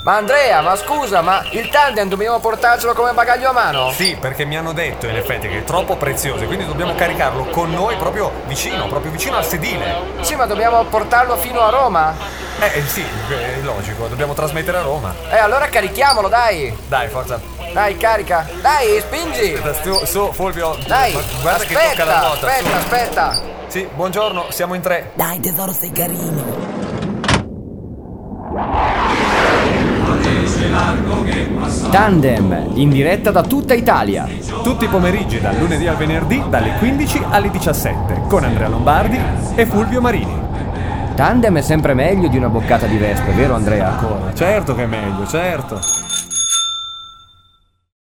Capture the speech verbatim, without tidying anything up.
Ma Andrea, ma scusa, ma il tandem dobbiamo portarcelo come bagaglio a mano? Sì, perché mi hanno detto in effetti che è troppo prezioso, quindi dobbiamo caricarlo con noi proprio vicino, proprio vicino al sedile. Sì, ma dobbiamo portarlo fino a Roma? Eh, sì, è logico, dobbiamo trasmettere a Roma. Eh, allora carichiamolo, dai! Dai, forza. Dai, carica! Dai, spingi! Su, su Fulvio. Dai, guarda aspetta, che tocca la ruota. aspetta, su. aspetta! Sì, buongiorno, siamo in tre. Dai tesoro, sei carino. Tandem, in diretta da tutta Italia. Tutti i pomeriggi, dal lunedì al venerdì, dalle quindici alle diciassette, con Andrea Lombardi e Fulvio Marini. Tandem è sempre meglio di una boccata di vespe, vero Andrea? Certo che è meglio, certo.